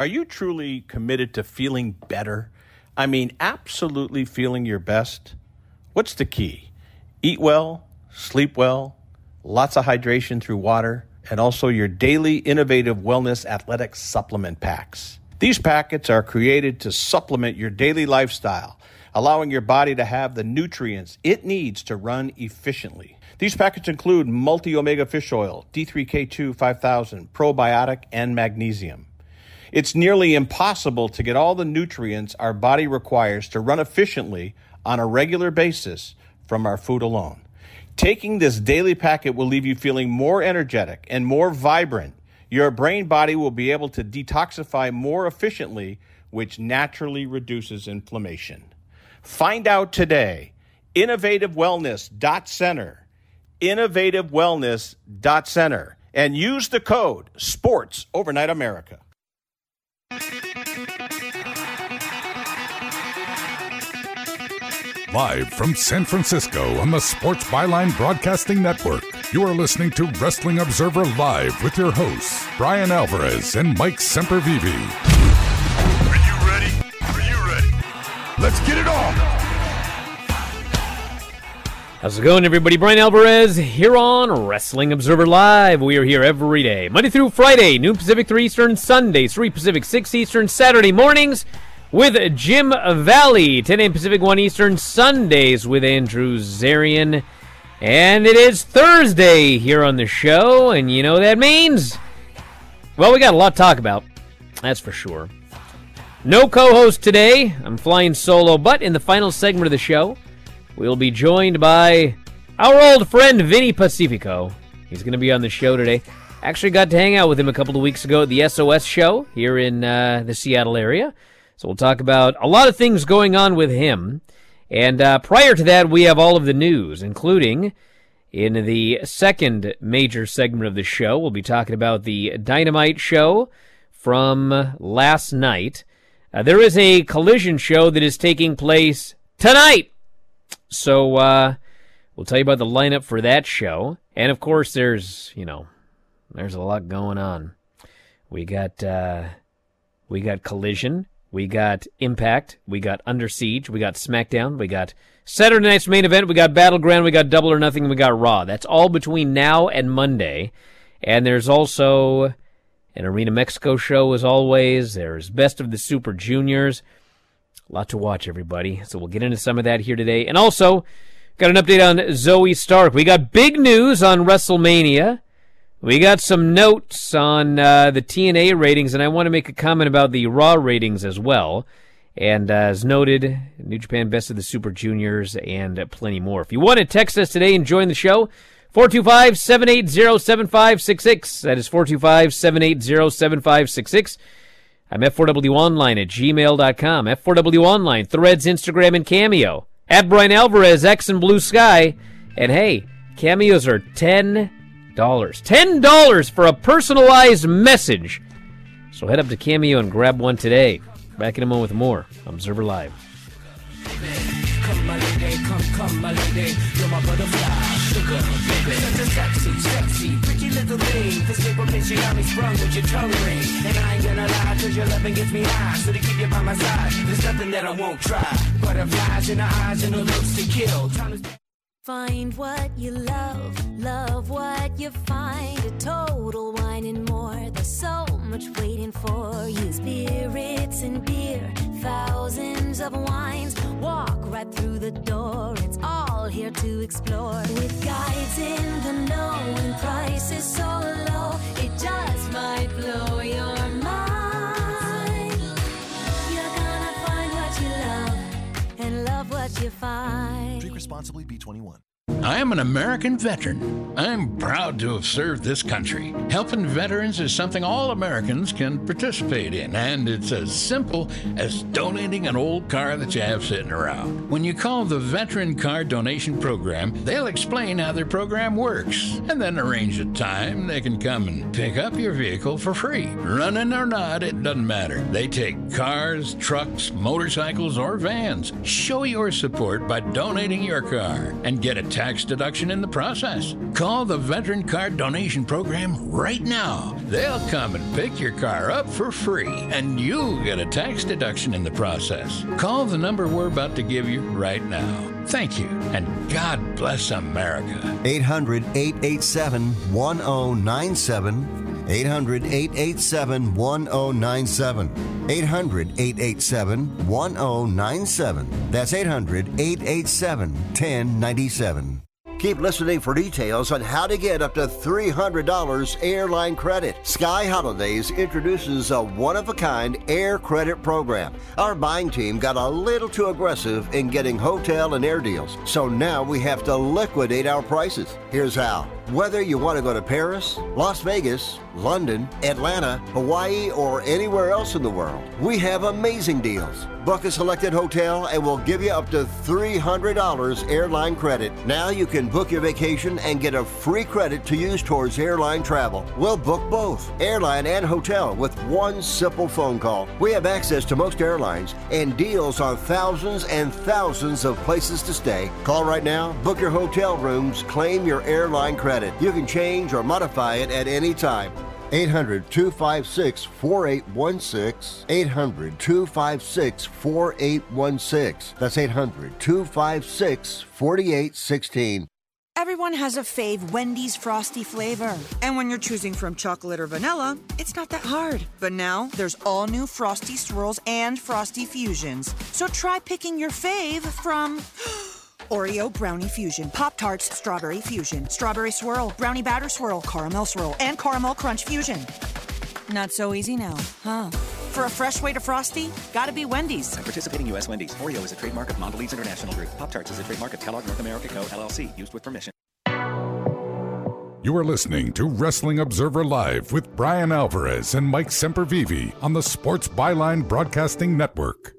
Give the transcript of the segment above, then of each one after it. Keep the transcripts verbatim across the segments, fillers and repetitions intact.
Are you truly committed to feeling better? I mean, absolutely feeling your best? What's the key? Eat well, sleep well, lots of hydration through water, and also your daily innovative wellness athletic supplement packs. These packets are created to supplement your daily lifestyle, allowing your body to have the nutrients it needs to run efficiently. These packets include multi-omega fish oil, D three K two five thousand, probiotic, and magnesium. It's nearly impossible to get all the nutrients our body requires to run efficiently on a regular basis from our food alone. Taking this daily packet will leave you feeling more energetic and more vibrant. Your brain body will be able to detoxify more efficiently, which naturally reduces inflammation. Find out today. innovative wellness dot center. innovative wellness dot center. And use the code SPORTS Overnight America. Live from San Francisco on the Sports Byline Broadcasting Network, you are listening to Wrestling Observer Live with your hosts, Brian Alvarez and Mike Sempervive. Are you ready? Are you ready? Let's get it on! How's it going, everybody? Brian Alvarez here on Wrestling Observer Live. We are here every day, Monday through Friday, noon Pacific, three Eastern, Sundays, three Pacific, six Eastern, Saturday mornings with Jim Valley, ten a.m. Pacific, one Eastern, Sundays with Andrew Zarian. And it is Thursday here on the show, and you know what that means? Well, we got a lot to talk about, that's for sure. No co-host today. I'm flying solo, but in the final segment of the show, we'll be joined by our old friend Vinny Pacifico. He's going to be on the show today. Actually got to hang out with him a couple of weeks ago at the S O S show here in uh, the Seattle area. So we'll talk about a lot of things going on with him. And uh, prior to that, we have all of the news, including in the second major segment of the show, we'll be talking about the Dynamite show from last night. Uh, there is a Collision show that is taking place tonight. So uh, we'll tell you about the lineup for that show. And, of course, there's, you know, there's a lot going on. We got uh, we got Collision. We got Impact, we got Under Siege, we got SmackDown, we got Saturday Night's Main Event, we got Battleground, we got Double or Nothing, and we got Raw. That's all between now and Monday. And there's also an Arena Mexico show, as always. There's Best of the Super Juniors. A lot to watch, everybody. So we'll get into some of that here today. And also, got an update on Zoe Stark. We got big news on WrestleMania. We got some notes on uh, the T N A ratings, and I want to make a comment about the Raw ratings as well. And uh, as noted, New Japan Best of the Super Juniors and uh, plenty more. If you want to text us today and join the show, four two five, seven eight zero, seven five six six. That is four two five, seven eight zero, seven five six six. I'm F four W Online at gmail dot com. F four W Online, Threads, Instagram, and Cameo. At Brian Alvarez, X and Blue Sky. And hey, Cameos are ten dollars. ten dollars for a personalized message. So head up to Cameo and grab one today. Back in a moment with more. Observer Live. Come my lady, come, come my lady, you're my butterfly, sugar, baby. Such a sexy, sexy, pretty little thing. This paper bitch, you got me sprung with your tongue ring. And I ain't gonna lie, cause your loving gets me high. So to keep you by my side, there's nothing that I won't try. Butterflies in her eyes and her looks to kill. Time is... Find what you love, love what you find. A Total Wine and More. There's so much waiting for you. Spirits and beer, thousands of wines. Walk right through the door. It's all here to explore. With guides in the know and prices so low, it just might blow your mind. You're gonna find what you love and love what you find. Drink responsibly, B twenty-one. I am an American veteran. I'm proud to have served this country. Helping veterans is something all Americans can participate in, and it's as simple as donating an old car that you have sitting around. When you call the Veteran Car Donation Program, they'll explain how their program works, and then arrange a time they can come and pick up your vehicle for free. Running or not, it doesn't matter. They take cars, trucks, motorcycles, or vans. Show your support by donating your car and get a tax tax deduction in the process. Call the Veteran Card Donation Program right now. They'll come and pick your car up for free, and you'll get a tax deduction in the process. Call the number we're about to give you right now. Thank you, and God bless America. eight hundred, eight eight seven, one zero nine seven. eight hundred, eight eight seven, one zero nine seven. eight hundred, eight eight seven, one zero nine seven. That's eight hundred, eight eight seven, one zero nine seven. Keep listening for details on how to get up to three hundred dollars airline credit. Sky Holidays introduces a one-of-a-kind air credit program. Our buying team got a little too aggressive in getting hotel and air deals, so now we have to liquidate our prices. Here's how. Whether you want to go to Paris, Las Vegas, London, Atlanta, Hawaii, or anywhere else in the world, we have amazing deals. Book a selected hotel and we'll give you up to three hundred dollars airline credit. Now you can book your vacation and get a free credit to use towards airline travel. We'll book both, airline and hotel, with one simple phone call. We have access to most airlines and deals on thousands and thousands of places to stay. Call right now, book your hotel rooms, claim your airline credit. You can change or modify it at any time. eight hundred, two five six, four eight one six. eight hundred, two five six, four eight one six. That's eight hundred, two five six, four eight one six. Everyone has a fave Wendy's Frosty flavor. And when you're choosing from chocolate or vanilla, it's not that hard. But now, there's all new Frosty Swirls and Frosty Fusions. So try picking your fave from Oreo Brownie Fusion, Pop-Tarts Strawberry Fusion, Strawberry Swirl, Brownie Batter Swirl, Caramel Swirl, and Caramel Crunch Fusion. Not so easy now, huh? For a fresh way to Frosty, gotta be Wendy's. At participating U S Wendy's. Oreo is a trademark of Mondelez International Group. Pop-Tarts is a trademark of Kellogg North America Co., L L C. Used with permission. You are listening to Wrestling Observer Live with Brian Alvarez and Mike Sempervive on the Sports Byline Broadcasting Network.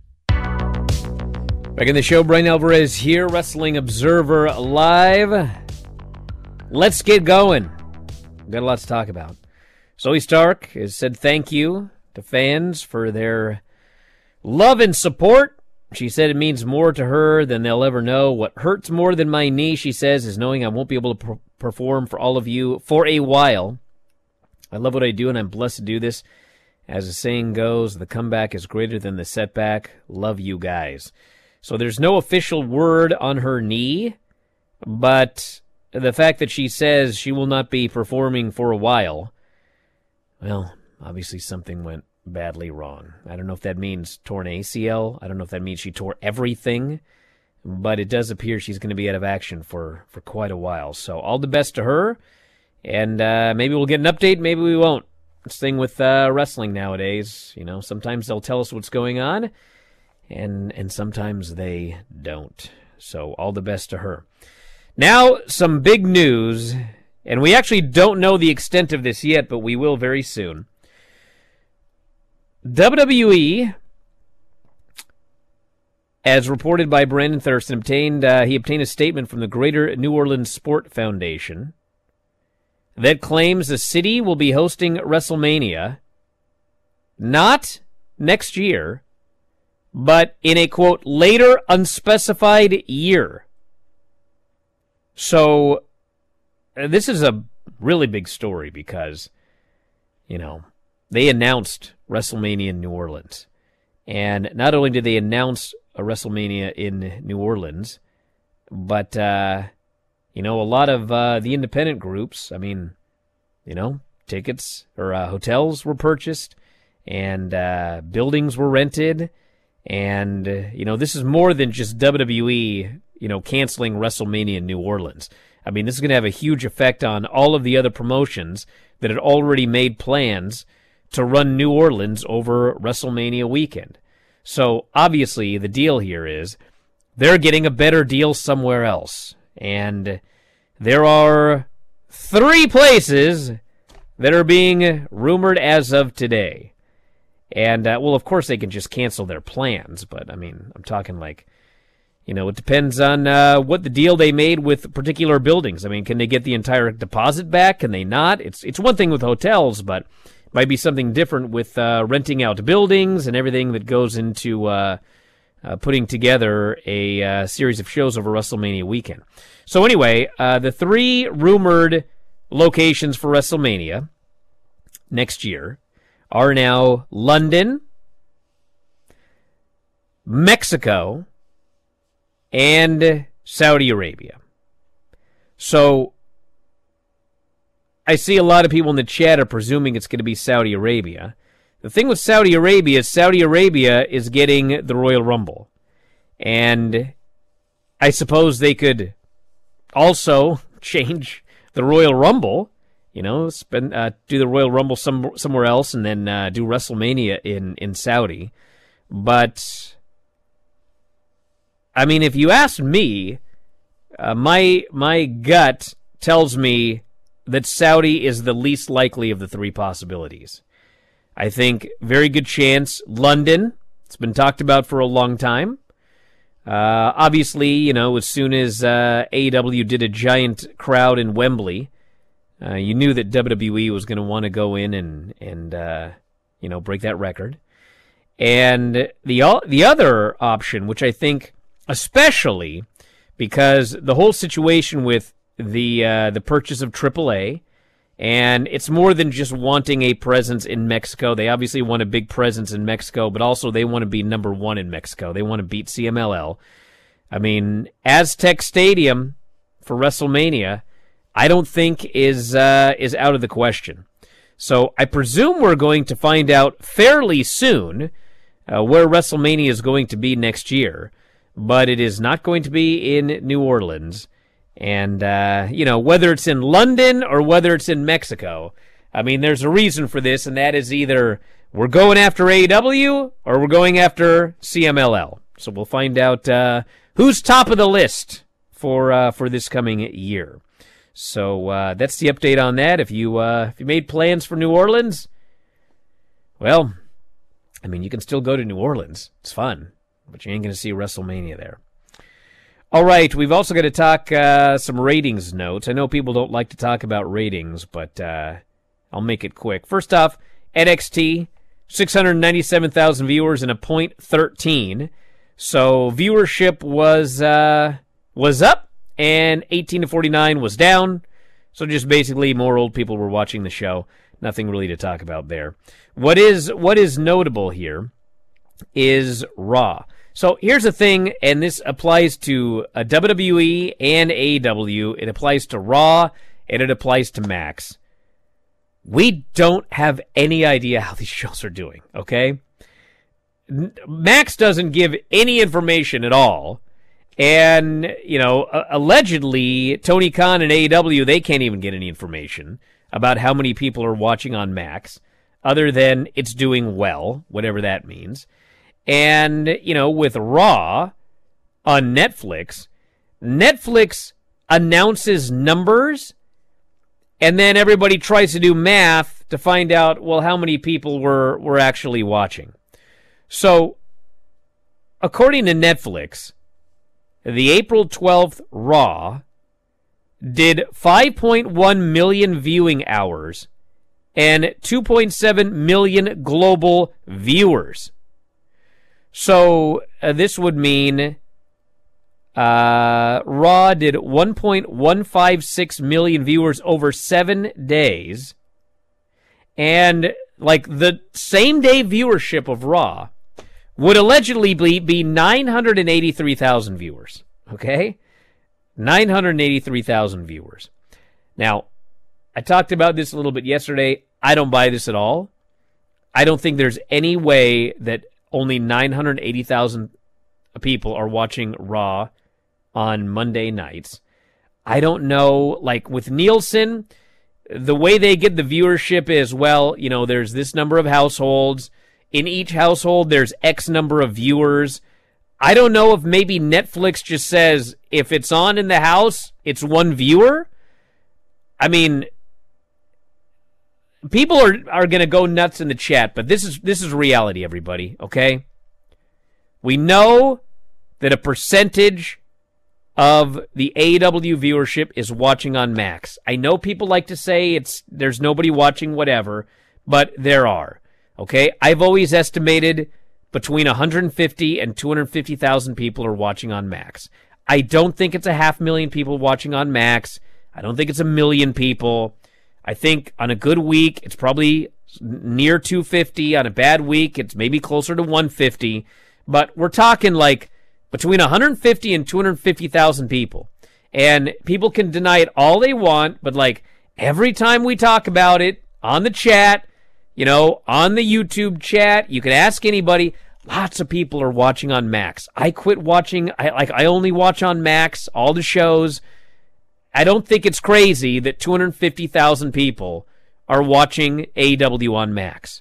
Back in the show, Brian Alvarez here, Wrestling Observer Live. Let's get going. We've got a lot to talk about. Zoe Stark has said thank you to fans for their love and support. She said it means more to her than they'll ever know. What hurts more than my knee, she says, is knowing I won't be able to per- perform for all of you for a while. I love what I do, and I'm blessed to do this. As the saying goes, the comeback is greater than the setback. Love you guys. So there's no official word on her knee, but the fact that she says she will not be performing for a while, well, obviously something went badly wrong. I don't know if that means torn A C L. I don't know if that means she tore everything, but it does appear she's going to be out of action for, for quite a while. So all the best to her, and uh, maybe we'll get an update, maybe we won't. This thing with uh, wrestling nowadays, you know, sometimes they'll tell us what's going on, and and sometimes they don't. So all the best to her. Now, some big news, and we actually don't know the extent of this yet, but we will very soon. W W E, as reported by Brandon Thurston, obtained uh, he obtained a statement from the Greater New Orleans Sport Foundation that claims the city will be hosting WrestleMania not next year, but in a, quote, later unspecified year. So, uh, this is a really big story because, you know, they announced WrestleMania in New Orleans. And not only did they announce a WrestleMania in New Orleans, but, uh, you know, a lot of uh, the independent groups, I mean, you know, tickets or uh, hotels were purchased and uh, buildings were rented. And, uh, you know, this is more than just W W E, you know, canceling WrestleMania in New Orleans. I mean, this is going to have a huge effect on all of the other promotions that had already made plans to run New Orleans over WrestleMania weekend. So, obviously, the deal here is they're getting a better deal somewhere else. And there are three places that are being rumored as of today. And, uh, well, of course they can just cancel their plans, but, I mean, I'm talking like, you know, it depends on uh, what the deal they made with particular buildings. I mean, can they get the entire deposit back? Can they not? It's it's one thing with hotels, but it might be something different with uh, renting out buildings and everything that goes into uh, uh, putting together a uh, series of shows over WrestleMania weekend. So anyway, uh, the three rumored locations for WrestleMania next year are now London, Mexico, and Saudi Arabia. So I see a lot of people in the chat are presuming it's going to be Saudi Arabia. The thing with Saudi Arabia is Saudi Arabia is getting the Royal Rumble. And I suppose they could also change the Royal Rumble, you know, spend, uh, do the Royal Rumble some, somewhere else and then uh, do WrestleMania in, in Saudi. But, I mean, if you ask me, uh, my my gut tells me that Saudi is the least likely of the three possibilities. I think very good chance London. It's been talked about for a long time. Uh, obviously, you know, as soon as uh, A E W did a giant crowd in Wembley, uh, you knew that W W E was going to want to go in and and uh, you know, break that record. And the the other option, which I think, especially because the whole situation with the uh, the purchase of triple A, and it's more than just wanting a presence in Mexico. They obviously want a big presence in Mexico, but also they want to be number one in Mexico. They want to beat C M L L. I mean, Aztec Stadium for WrestleMania, I don't think is uh, is out of the question. So I presume we're going to find out fairly soon uh, where WrestleMania is going to be next year, but it is not going to be in New Orleans. And, uh, you know, whether it's in London or whether it's in Mexico, I mean, there's a reason for this, and that is either we're going after A E W or we're going after C M L L. So we'll find out uh, who's top of the list for uh, for this coming year. So uh, that's the update on that. If you uh, if you made plans for New Orleans, well, I mean, you can still go to New Orleans. It's fun, but you ain't going to see WrestleMania there. All right, we've also got to talk uh, some ratings notes. I know people don't like to talk about ratings, but uh, I'll make it quick. First off, N X T, six hundred ninety-seven thousand viewers and a point thirteen. So viewership was uh, was up, and eighteen to forty-nine was down. So just basically more old people were watching the show. Nothing really to talk about there. What is what is notable here is Raw. So here's the thing, and this applies to a W W E and A E W. It applies to Raw, and it applies to Max. We don't have any idea how these shows are doing, okay? Max doesn't give any information at all. And, you know, uh, allegedly, Tony Khan and A E W, they can't even get any information about how many people are watching on Max, other than it's doing well, whatever that means. And, you know, with Raw on Netflix, Netflix announces numbers, and then everybody tries to do math to find out, well, how many people were, were actually watching. So, according to Netflix, the April twelfth Raw did five point one million viewing hours and two point seven million global viewers. So uh, this would mean uh, Raw did one point one five six million viewers over seven days. And like the same day viewership of Raw would allegedly be, be nine hundred eighty-three thousand viewers. Okay? nine hundred eighty-three thousand viewers. Now, I talked about this a little bit yesterday. I don't buy this at all. I don't think there's any way that only nine hundred eighty thousand people are watching Raw on Monday nights. I don't know, like with Nielsen, the way they get the viewership is, well, you know, there's this number of households. In each household, there's X number of viewers. I don't know if maybe Netflix just says, if it's on in the house, it's one viewer. I mean, people are, are going to go nuts in the chat, but this is this is reality, everybody, okay? We know that a percentage of the A E W viewership is watching on Max. I know people like to say it's there's nobody watching whatever, but there are, okay? I've always estimated between one hundred fifty and two hundred fifty thousand people are watching on Max. I don't think it's a half million people watching on Max. I don't think it's a million people. I think on a good week, it's probably near two hundred fifty. On a bad week, it's maybe closer to one hundred fifty. But we're talking like between one hundred fifty and two hundred fifty thousand people. And people can deny it all they want, but like every time we talk about it on the chat, you know, on the YouTube chat, you can ask anybody. Lots of people are watching on Max. I quit watching. I like. I only watch on Max all the shows. I don't think it's crazy that two hundred fifty thousand people are watching A E W on Max.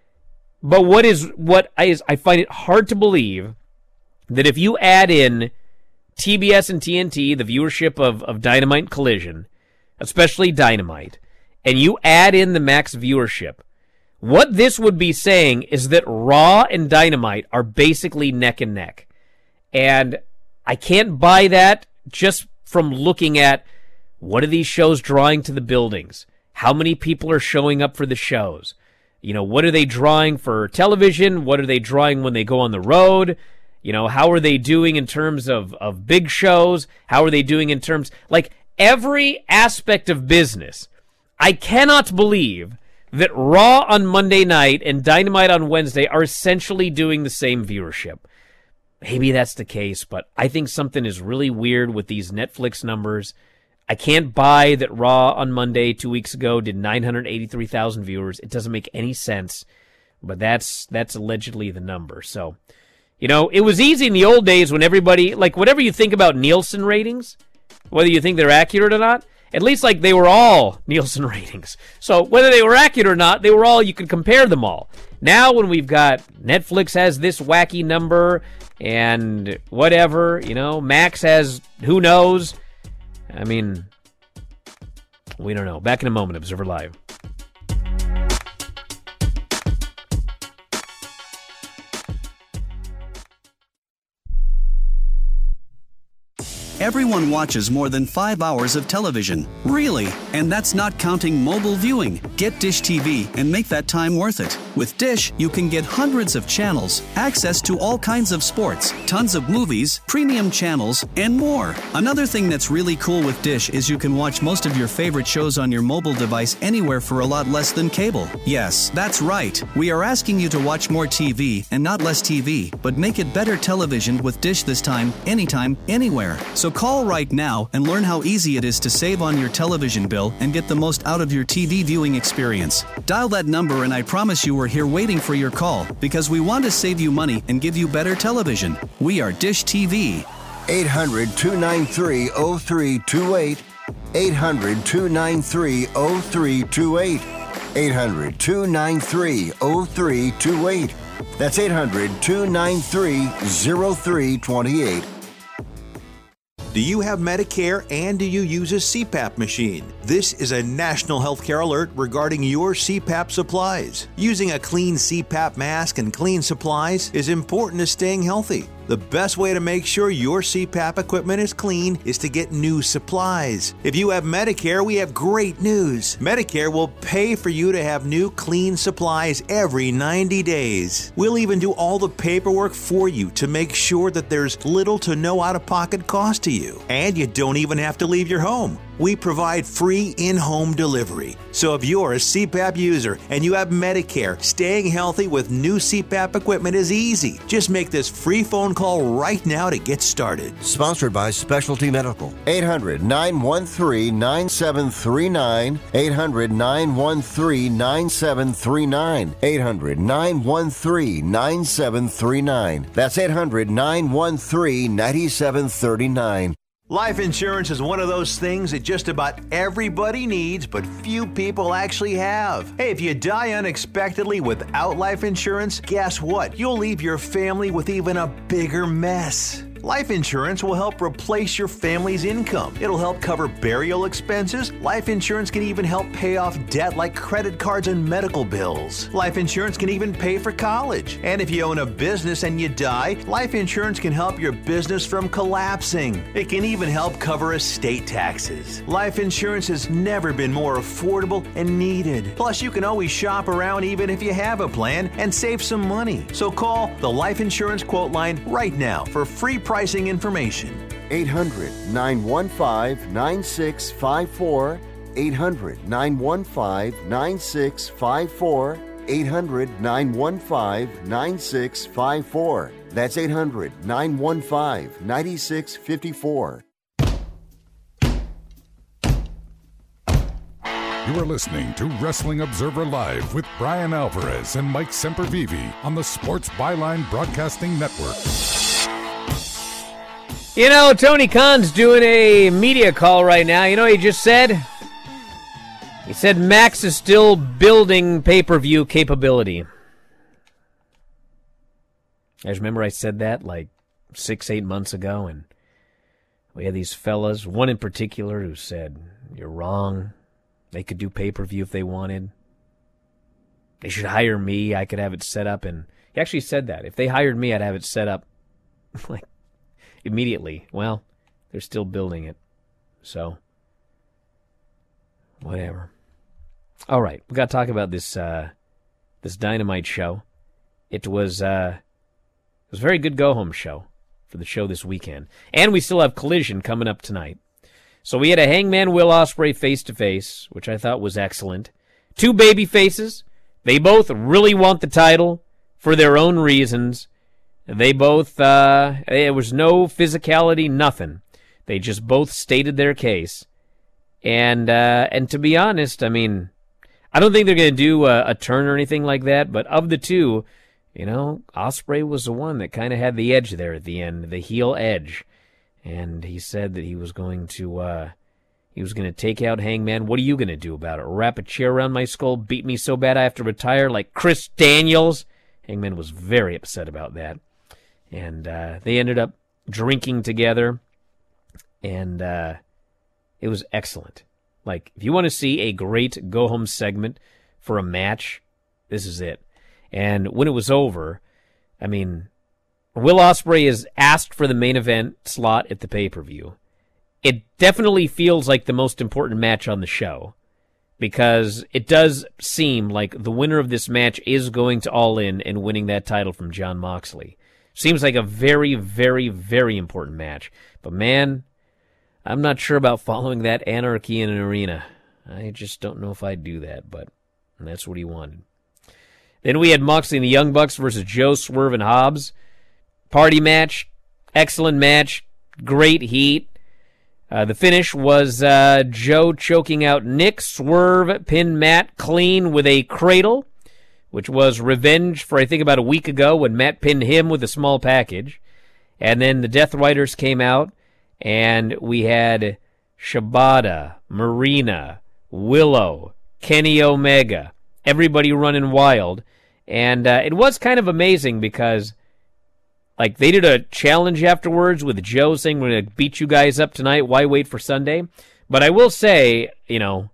But what is what is I find it hard to believe that if you add in T B S and T N T, the viewership of, of Dynamite and Collision, especially Dynamite, and you add in the Max viewership, what this would be saying is that Raw and Dynamite are basically neck and neck. And I can't buy that just from looking at what are these shows drawing to the buildings? How many people are showing up for the shows? You know, what are they drawing for television? What are they drawing when they go on the road? You know, how are they doing in terms of, of big shows? How are they doing in terms, like every aspect of business? I cannot believe that Raw on Monday night and Dynamite on Wednesday are essentially doing the same viewership. Maybe that's the case, but I think something is really weird with these Netflix numbers. I can't buy that Raw on Monday two weeks ago did nine hundred eighty-three thousand viewers. It doesn't make any sense, but that's that's allegedly the number. So, you know, it was easy in the old days when everybody, like whatever you think about Nielsen ratings, whether you think they're accurate or not, at least like they were all Nielsen ratings. So whether they were accurate or not, they were all, you could compare them all. Now when we've got Netflix has this wacky number and whatever, you know, Max has who knows. I mean, we don't know. Back in a moment, Observer Live. Everyone watches more than five hours of television. Really? And that's not counting mobile viewing. Get Dish T V and make that time worth it. With Dish, you can get hundreds of channels, access to all kinds of sports, tons of movies, premium channels, and more. Another thing that's really cool with Dish is you can watch most of your favorite shows on your mobile device anywhere for a lot less than cable. Yes, that's right. We are asking you to watch more T V and not less T V, but make it better television with Dish this time, anytime, anywhere. So call right now and learn how easy it is to save on your television bill and get the most out of your T V viewing experience. Dial that number and I promise you we're here waiting for your call because we want to save you money and give you better television. We are Dish T V. eight hundred, two nine three, oh three two eight. eight hundred, two nine three, oh three two eight. eight hundred, two nine three, oh three two eight. That's eight hundred, two nine three, oh three two eight. Do you have Medicare and do you use a C PAP machine? This is a national healthcare alert regarding your C PAP supplies. Using a clean C PAP mask and clean supplies is important to staying healthy. The best way to make sure your C PAP equipment is clean is to get new supplies. If you have Medicare, we have great news. Medicare will pay for you to have new clean supplies every ninety days. We'll even do all the paperwork for you to make sure that there's little to no out-of-pocket cost to you. And you don't even have to leave your home. We provide free in-home delivery. So if you're a C PAP user and you have Medicare, staying healthy with new C PAP equipment is easy. Just make this free phone call right now to get started. Sponsored by Specialty Medical. eight hundred, nine one three, nine seven three nine. eight hundred, nine one three, nine seven three nine. eight hundred, nine one three, nine seven three nine. That's eight hundred, nine one three, nine seven three nine. Life insurance is one of those things that just about everybody needs, but few people actually have. Hey, if you die unexpectedly without life insurance, guess what? You'll leave your family with even a bigger mess. Life insurance will help replace your family's income. It'll help cover burial expenses. Life insurance can even help pay off debt like credit cards and medical bills. Life insurance can even pay for college. And if you own a business and you die, life insurance can help your business from collapsing. It can even help cover estate taxes. Life insurance has never been more affordable and needed. Plus, you can always shop around even if you have a plan and save some money. So call the Life Insurance Quote Line right now for free pricing information. eight hundred, nine one five, nine six five four. eight hundred, nine one five, nine six five four. eight hundred, nine one five, nine six five four. That's eight hundred, nine one five, nine six five four. You are listening to Wrestling Observer Live with Brian Alvarez and Mike Sempervive on the Sports Byline Broadcasting Network. You know, Tony Khan's doing a media call right now. You know what he just said? He said Max is still building pay-per-view capability. I just remember I said that like six, eight months ago, and we had these fellas, one in particular, who said, "You're wrong. They could do pay-per-view if they wanted. They should hire me. I could have it set up." And he actually said that. If they hired me, I'd have it set up like immediately. Well, they're still building it. So, whatever. All right, we got to talk about this uh, this Dynamite show. It was uh, it was a very good go-home show for the show this weekend. And we still have Collision coming up tonight. So we had a Hangman Will Ospreay face-to-face, which I thought was excellent. Two baby faces. They both really want the title for their own reasons. They both, uh, there was no physicality, nothing. They just both stated their case. And, uh, and to be honest, I mean, I don't think they're going to do a, a turn or anything like that, but of the two, you know, Ospreay was the one that kind of had the edge there at the end, the heel edge. And he said that he was going to, uh, he was going to take out Hangman. What are you going to do about it? Wrap a chair around my skull, beat me so bad I have to retire like Chris Daniels? Hangman was very upset about that. And uh, they ended up drinking together. And uh, it was excellent. Like, if you want to see a great go-home segment for a match, this is it. And when it was over, I mean, Will Ospreay is asked for the main event slot at the pay-per-view. It definitely feels like the most important match on the show, because it does seem like the winner of this match is going to All In and winning that title from Jon Moxley. Seems like a very, very, very important match. But man, I'm not sure about following that Anarchy in an Arena. I just don't know if I'd do that, but that's what he wanted. Then we had Moxley and the Young Bucks versus Joe, Swerve, and Hobbs. Party match, excellent match, great heat. Uh, the finish was uh, Joe choking out Nick. Swerve pinned Matt clean with a cradle, which was revenge for, I think, about a week ago when Matt pinned him with a small package. And then the Death Riders came out, and we had Shibata, Marina, Willow, Kenny Omega, everybody running wild. And uh, it was kind of amazing because, like, they did a challenge afterwards with Joe saying, "We're going to beat you guys up tonight. Why wait for Sunday?" But I will say, you know,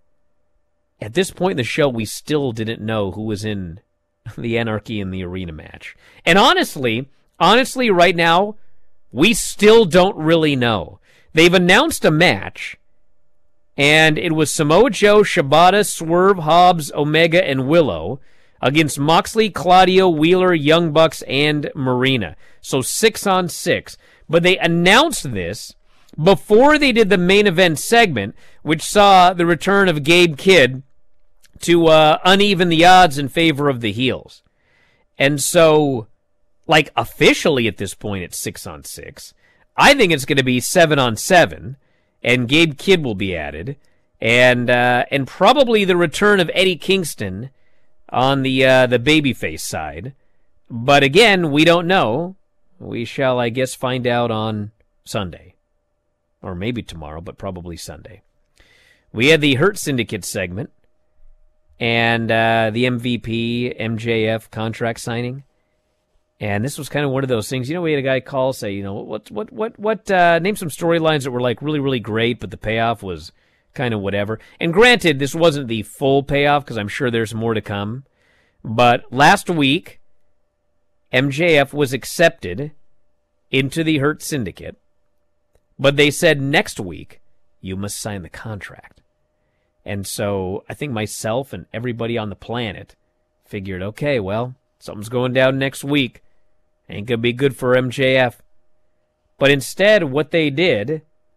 at this point in the show, we still didn't know who was in the Anarchy in the Arena match. And honestly, honestly, right now, we still don't really know. They've announced a match, and it was Samoa Joe, Shibata, Swerve, Hobbs, Omega, and Willow against Moxley, Claudio, Wheeler, Young Bucks, and Marina. So six on six. But they announced this before they did the main event segment, which saw the return of Gabe Kidd to uh, uneven the odds in favor of the heels. And so, like, officially at this point, it's six on six. I think it's going to be seven on seven, and Gabe Kidd will be added, and uh, and probably the return of Eddie Kingston on the uh, the babyface side. But again, we don't know. We shall, I guess, find out on Sunday. Or maybe tomorrow, but probably Sunday. We had the Hurt Syndicate segment and uh, the M V P, M J F contract signing. And this was kind of one of those things. You know, we had a guy call, say, you know, what, what, what, what, uh, name some storylines that were like really, really great, but the payoff was kind of whatever. And granted, this wasn't the full payoff because I'm sure there's more to come. But last week, M J F was accepted into the Hurt Syndicate, but they said next week, you must sign the contract. And so I think myself and everybody on the planet figured, okay, well, something's going down next week. Ain't going to be good for M J F. But instead, what they did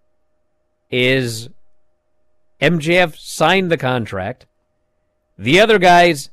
is M J F signed the contract. The other guys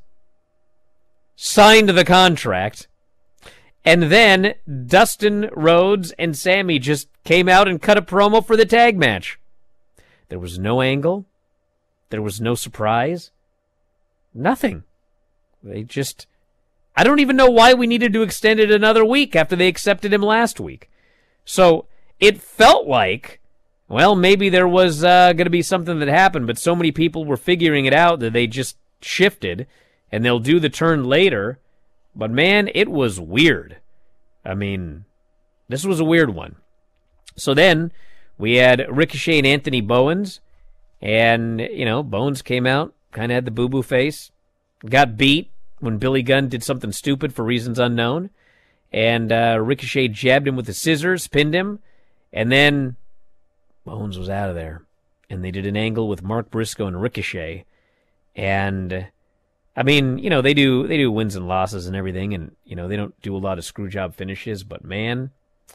signed the contract. And then Dustin Rhodes and Sammy just came out and cut a promo for the tag match. There was no angle. There was no surprise. Nothing. They just... I don't even know why we needed to extend it another week after they accepted him last week. So it felt like, well, maybe there was uh, going to be something that happened, but so many people were figuring it out that they just shifted, and they'll do the turn later. But, man, it was weird. I mean, this was a weird one. So then we had Ricochet and Anthony Bowens, and, you know, Bowens came out, kind of had the boo-boo face, got beat when Billy Gunn did something stupid for reasons unknown, and uh, Ricochet jabbed him with the scissors, pinned him, and then Bowens was out of there. And they did an angle with Mark Briscoe and Ricochet, and... I mean, you know, they do they do wins and losses and everything, and, you know, they don't do a lot of screw job finishes, but, man,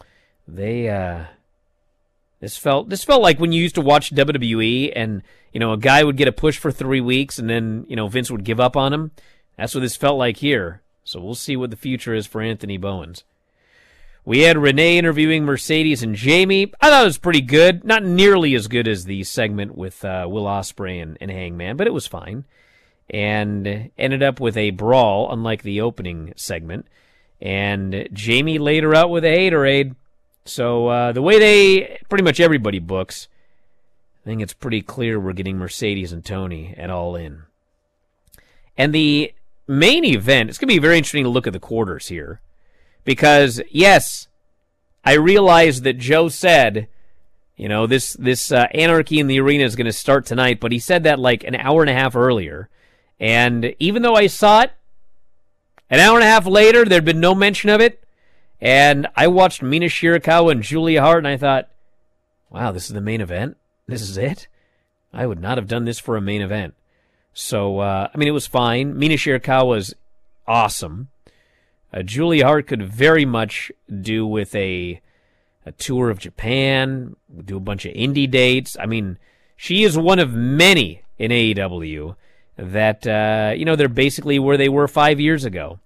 they, uh, this felt, this felt like when you used to watch W W E and, you know, a guy would get a push for three weeks and then, you know, Vince would give up on him. That's what this felt like here. So we'll see what the future is for Anthony Bowens. We had Renee interviewing Mercedes and Jamie. I thought it was pretty good. Not nearly as good as the segment with uh, Will Ospreay and, and Hangman, but it was fine. And ended up with a brawl, unlike the opening segment. And Jamie laid her out with a haterade. So uh, the way they, pretty much everybody books, I think it's pretty clear we're getting Mercedes and Tony at All In. And the main event, it's going to be very interesting to look at the quarters here. Because, yes, I realize that Joe said, you know, this, this uh, Anarchy in the Arena is going to start tonight, but he said that like an hour and a half earlier. And even though I saw it, an hour and a half later, there'd been no mention of it. And I watched Mina Shirakawa and Julia Hart, and I thought, wow, this is the main event? This is it? I would not have done this for a main event. So, uh, I mean, it was fine. Mina Shirakawa was awesome. Uh, Julia Hart could very much do with a, a tour of Japan, do a bunch of indie dates. I mean, she is one of many in A E W that, uh, you know, they're basically where they were five years ago.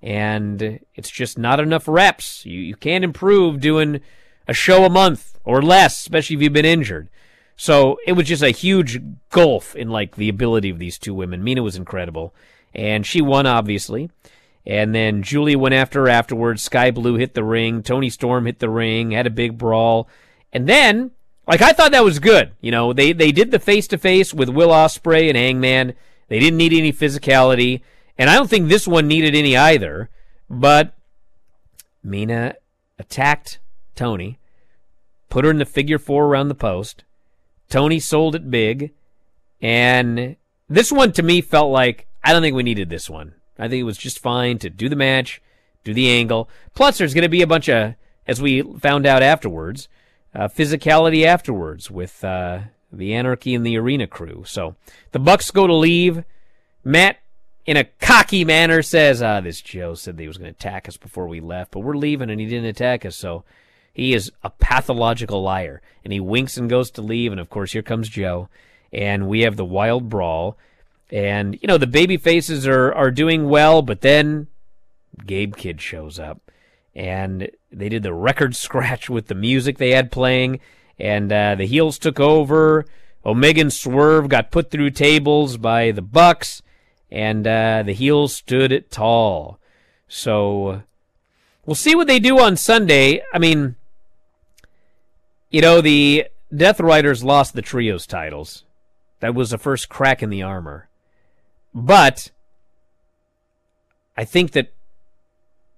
And it's just not enough reps. You, you can't improve doing a show a month or less, especially if you've been injured. So it was just a huge gulf in, like, the ability of these two women. Mina was incredible. And she won, obviously. And then Julie went after her afterwards. Sky Blue hit the ring. Toni Storm hit the ring, had a big brawl. And then, like, I thought that was good. You know, they, they did the face-to-face with Will Ospreay and Hangman. They didn't need any physicality, and I don't think this one needed any either, but Mina attacked Toni, put her in the figure four around the post. Toni sold it big, and this one to me felt like, I don't think we needed this one. I think it was just fine to do the match, do the angle. Plus, there's going to be a bunch of, as we found out afterwards, uh, physicality afterwards with... Uh, the Anarchy in the Arena crew. So the Bucks go to leave. Matt, in a cocky manner, says, ah, this Joe said that he was going to attack us before we left, but we're leaving and he didn't attack us. So he is a pathological liar. And he winks and goes to leave. And of course, here comes Joe. And we have the wild brawl. And, you know, the baby faces are, are doing well, but then Gabe Kidd shows up. And they did the record scratch with the music they had playing. And uh, the heels took over. Omega and Swerve got put through tables by the Bucks. And uh, the heels stood it tall. So we'll see what they do on Sunday. I mean, you know, the Death Riders lost the trios titles. That was the first crack in the armor. But I think that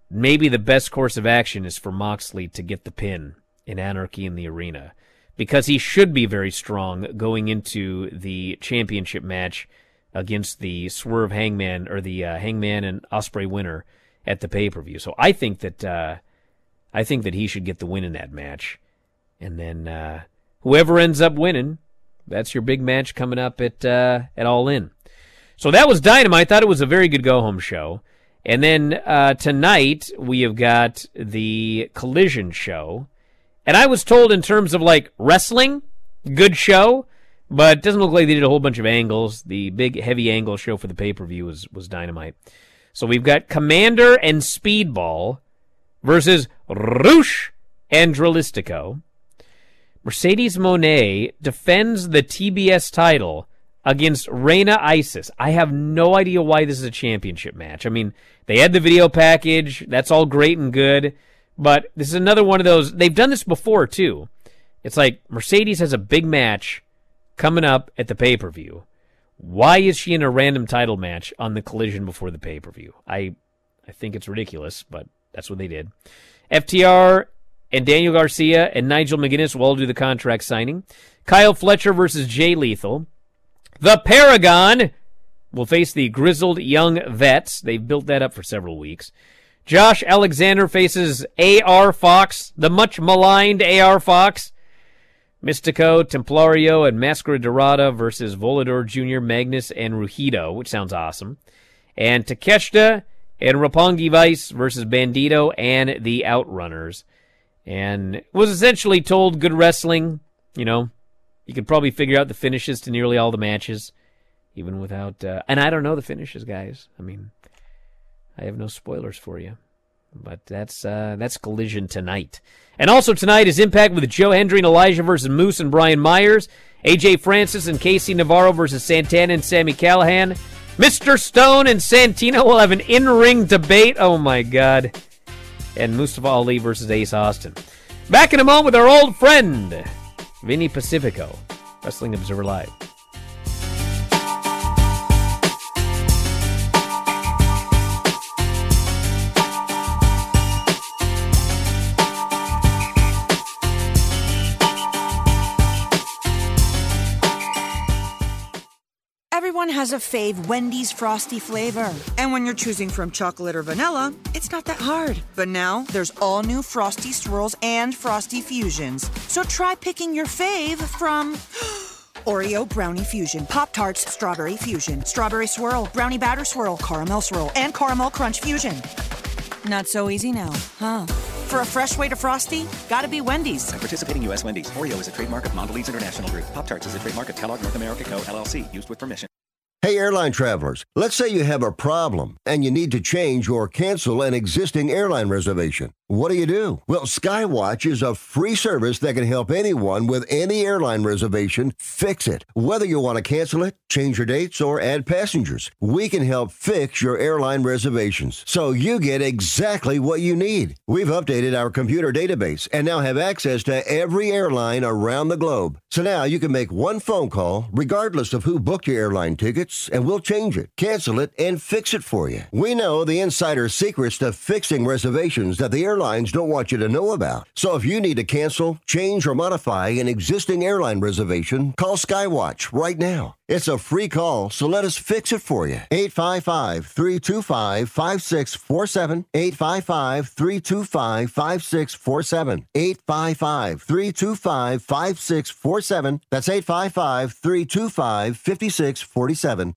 maybe the best course of action is for Moxley to get the pin in Anarchy in the Arena, because he should be very strong going into the championship match against the Swerve Hangman, or the uh, Hangman and Ospreay winner at the pay-per-view. So I think that uh, I think that he should get the win in that match, and then uh, whoever ends up winning, that's your big match coming up at uh, at All In. So that was Dynamite. I thought it was a very good go-home show. And then uh, tonight we have got the Collision show. And I was told in terms of like wrestling, good show, but it doesn't look like they did a whole bunch of angles. The big heavy angle show for the pay-per-view was, was Dynamite. So we've got Commander and Speedball versus Rush and Dralistico. Mercedes Moné defends the T B S title against Reina Isis. I have no idea why this is a championship match. I mean, they had the video package. That's all great and good. But this is another one of those. They've done this before, too. It's like Mercedes has a big match coming up at the pay-per-view. Why is she in a random title match on the Collision before the pay-per-view? I I think it's ridiculous, but that's what they did. F T R and Daniel Garcia and Nigel McGuinness will all do the contract signing. Kyle Fletcher versus Jay Lethal. The Paragon will face the grizzled young vets. They've built that up for several weeks. Josh Alexander faces A R Fox, the much maligned A R Fox. Mystico, Templario, and Mascara Dorada versus Volador Junior, Magnus, and Ruhido, which sounds awesome. And Takeshita and Roppongi Vice versus Bandito and the Outrunners. And was essentially told good wrestling. You know, you could probably figure out the finishes to nearly all the matches, even without... Uh, and I don't know the finishes, guys. I mean, I have no spoilers for you. But that's uh, that's Collision tonight. And also tonight is Impact with Joe Hendry and Elijah versus Moose and Brian Myers. A J Francis and Casey Navarro versus Santana and Sami Callihan. Mister Stone and Santino will have an in-ring debate. Oh, my God. And Mustafa Ali versus Ace Austin. Back in a moment with our old friend, Vinny Pacifico, Wrestling Observer Live. Everyone has a fave Wendy's Frosty flavor. And when you're choosing from chocolate or vanilla, it's not that hard. But now, there's all new Frosty Swirls and Frosty Fusions. So try picking your fave from... Oreo Brownie Fusion, Pop-Tarts Strawberry Fusion, Strawberry Swirl, Brownie Batter Swirl, Caramel Swirl, and Caramel Crunch Fusion. Not so easy now, huh? For a fresh way to Frosty, gotta be Wendy's. At participating U S Wendy's. Oreo is a trademark of Mondelez International Group. Pop-Tarts is a trademark of Kellogg North America Co., L L C, used with permission. Hey, airline travelers, let's say you have a problem and you need to change or cancel an existing airline reservation. What do you do? Well, Skywatch is a free service that can help anyone with any airline reservation fix it. Whether you want to cancel it, change your dates, or add passengers, we can help fix your airline reservations so you get exactly what you need. We've updated our computer database and now have access to every airline around the globe. So now you can make one phone call regardless of who booked your airline tickets, and we'll change it, cancel it, and fix it for you. We know the insider secrets to fixing reservations that the airlines don't want you to know about. So if you need to cancel, change, or modify an existing airline reservation, call Skywatch right now. It's a free call, so let us fix it for you. eight five five, three two five, five six four seven. eight five five, three two five, five six four seven. eight five five, three two five, five six four seven. That's eight five five, three two five, five six four seven.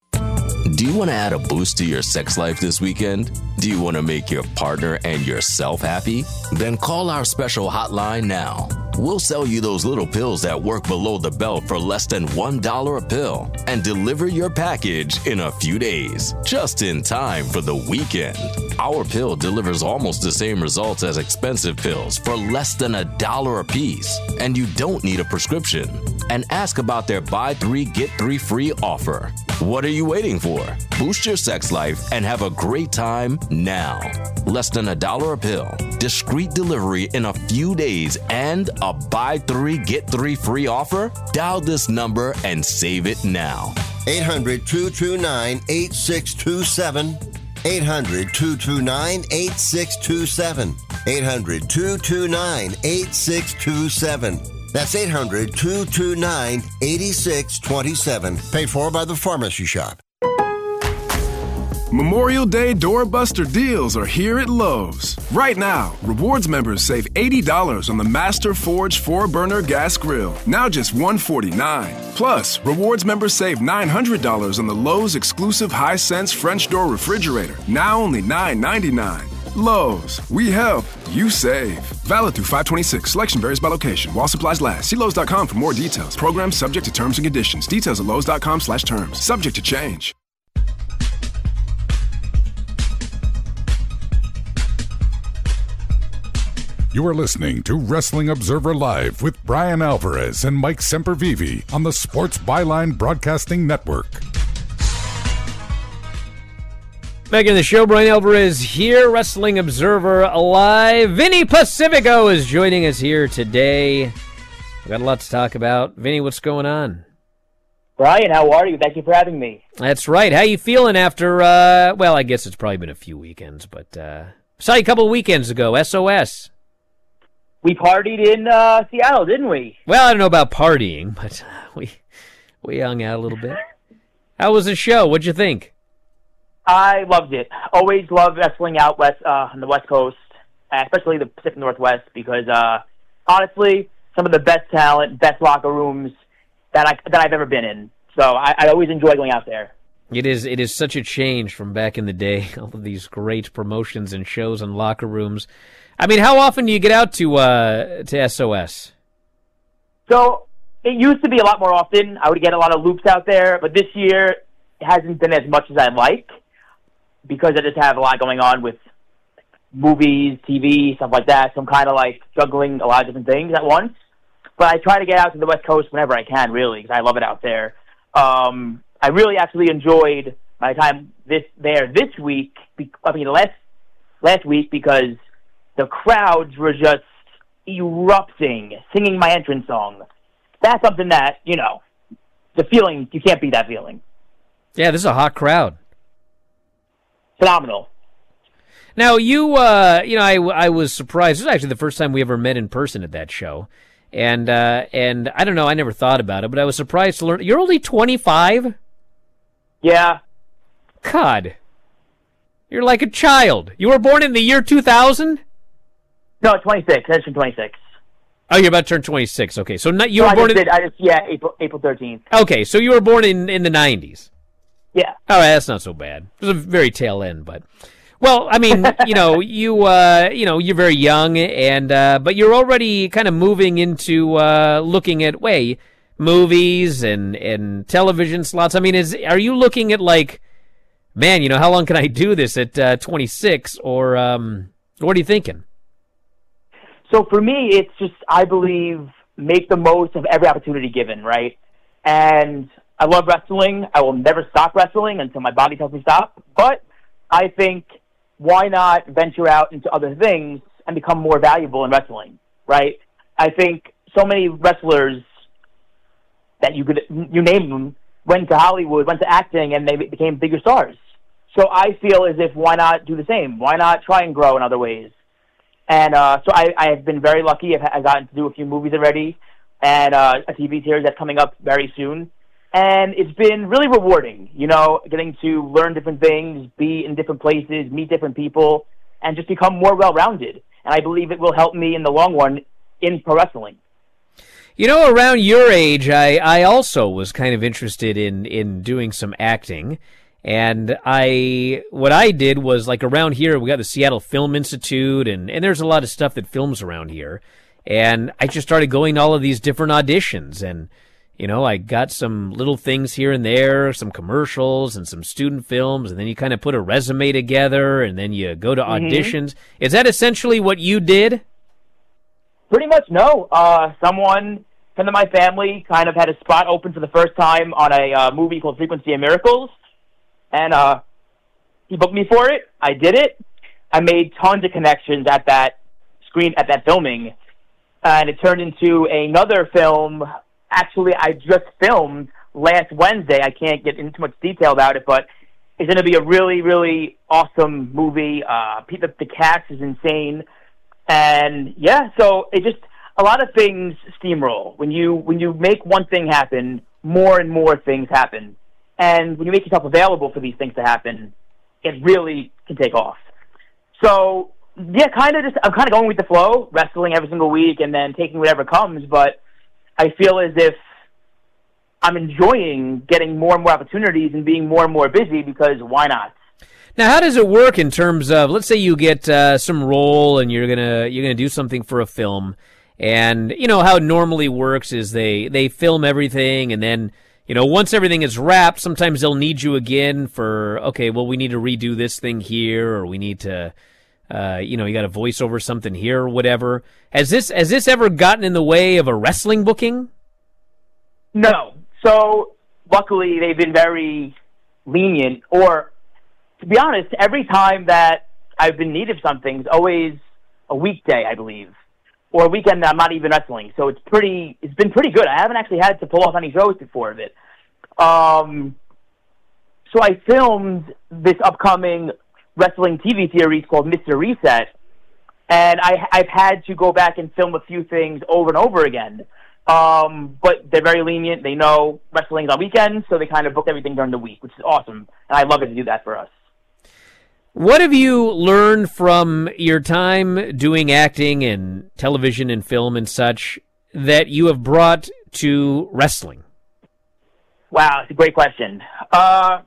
Do you want to add a boost to your sex life this weekend? Do you want to make your partner and yourself happy? Then call our special hotline now. We'll sell you those little pills that work below the belt for less than one dollar a pill and deliver your package in a few days, just in time for the weekend. Our pill delivers almost the same results as expensive pills for less than a dollar a piece, and you don't need a prescription. And ask about their buy three, get three free offer. What are you waiting for? Boost your sex life and have a great time now. Less than a dollar a pill, discreet delivery in a few days, and a buy three, get three free offer? Dial this number and save it now. eight hundred, two two nine, eight six two seven. eight hundred, two two nine, eight six two seven. eight hundred, two two nine, eight six two seven. That's eight hundred, two two nine, eight six two seven. Paid for by the Pharmacy Shop. Memorial Day doorbuster deals are here at Lowe's. Right now, rewards members save eighty dollars on the Master Forge four burner gas grill, now just one hundred forty-nine dollars. Plus, rewards members save nine hundred dollars on the Lowe's exclusive Hisense French door refrigerator, now only nine ninety-nine. Lowe's, we help, you save. Valid through five twenty-six. Selection varies by location. While supplies last. See Lowe's dot com for more details. Program subject to terms and conditions. Details at Lowe's dot com slash terms. Subject to change. You are listening to Wrestling Observer Live with Brian Alvarez and Mike Sempervive on the Sports Byline Broadcasting Network. Back in the show, Brian Alvarez here, Wrestling Observer Live. Vinny Pacifico is joining us here today. We've got a lot to talk about. Vinny, what's going on? Brian, how are you? Thank you for having me. That's right. How you feeling after, uh, well, I guess it's probably been a few weekends, but uh, saw you a couple of weekends ago, S O S. We partied in uh, Seattle, didn't we? Well, I don't know about partying, but we we hung out a little bit. How was the show? What'd you think? I loved it. Always loved wrestling out west uh, on the West Coast, especially the Pacific Northwest, because uh, honestly, some of the best talent, best locker rooms that I that I've ever been in. So I, I always enjoy going out there. It is it is such a change from back in the day. All of these great promotions and shows and locker rooms. I mean, how often do you get out to uh, to S O S? So it used to be a lot more often. I would get a lot of loops out there, but this year it hasn't been as much as I'd like because I just have a lot going on with movies, T V, stuff like that. So I'm kind of like juggling a lot of different things at once. But I try to get out to the West Coast whenever I can, really, because I love it out there. Um, I really actually enjoyed my time this there this week. I mean, last last week because the crowds were just erupting, singing my entrance song. That's something that, you know, the feeling, you can't beat that feeling. Yeah, this is a hot crowd. Phenomenal. Now, you, uh, you know, I, I was surprised. This was actually the first time we ever met in person at that show. And, uh, and I don't know, I never thought about it, but I was surprised to learn. You're only twenty-five? Yeah. God. You're like a child. You were born in the year two thousand? No, twenty-six. I just turned twenty-six. Oh, you're about to turn twenty-six. Okay, so not, you no, were I born just in... Did, I just, yeah, April, April thirteenth. Okay, so you were born in, in the nineties. Yeah. All right, that's not so bad. It was a very tail end, but... Well, I mean, you know, you uh, you know, you're very young, and uh, but you're already kind of moving into uh, looking at, way, movies and, and television slots. I mean, is are you looking at, like, man, you know, how long can I do this at uh, twenty-six, or um, what are you thinking? So for me, it's just, I believe, make the most of every opportunity given, right? And I love wrestling. I will never stop wrestling until my body tells me stop. But I think, why not venture out into other things and become more valuable in wrestling, right? I think so many wrestlers that you could, you name them, went to Hollywood, went to acting, and they became bigger stars. So I feel as if, why not do the same? Why not try and grow in other ways? And uh, so I, I have been very lucky. I've, I've gotten to do a few movies already, and uh, a T V series that's coming up very soon. And it's been really rewarding, you know, getting to learn different things, be in different places, meet different people, and just become more well-rounded. And I believe it will help me in the long run in pro wrestling. You know, around your age, I, I also was kind of interested in, in doing some acting. And I, what I did was, like, around here, we got the Seattle Film Institute, and, and there's a lot of stuff that films around here. And I just started going to all of these different auditions, and, you know, I got some little things here and there, some commercials and some student films, and then you kind of put a resume together, and then you go to Mm-hmm. auditions. Is that essentially what you did? Pretty much, no. Uh, someone, friend of my family, kind of had a spot open for the first time on a uh, movie called Frequency of Miracles. And uh, he booked me for it. I did it. I made tons of connections at that screen, at that filming. And it turned into another film. Actually, I just filmed last Wednesday. I can't get into too much detail about it, but is going to be a really, really awesome movie. Uh, the, the cast is insane. And, yeah, so it just, a lot of things steamroll. When you when you make one thing happen, more and more things happen. And when you make yourself available for these things to happen, it really can take off. So, yeah, kind of just, I'm kind of going with the flow, wrestling every single week and then taking whatever comes, but I feel as if I'm enjoying getting more and more opportunities and being more and more busy because why not? Now, how does it work in terms of, let's say you get uh, some role and you're gonna you're gonna do something for a film, and you know how it normally works is they they film everything, and then you know once everything is wrapped, sometimes they'll need you again for okay, well we need to redo this thing here, or we need to. Uh, you know, you got to voice over something here or whatever. Has this has this ever gotten in the way of a wrestling booking? No. So, luckily, they've been very lenient. Or, to be honest, every time that I've been needed for something, it's always a weekday, I believe, or a weekend that I'm not even wrestling. So it's pretty. It's been pretty good. I haven't actually had to pull off any shows before of it. Um. So I filmed this upcoming wrestling T V series called Mister Reset, and I, I've had to go back and film a few things over and over again. Um, but they're very lenient. They know wrestling's on weekends, so they kind of book everything during the week, which is awesome. And I love it to do that for us. What have you learned from your time doing acting and television and film and such that you have brought to wrestling? Wow, it's a great question. Uh...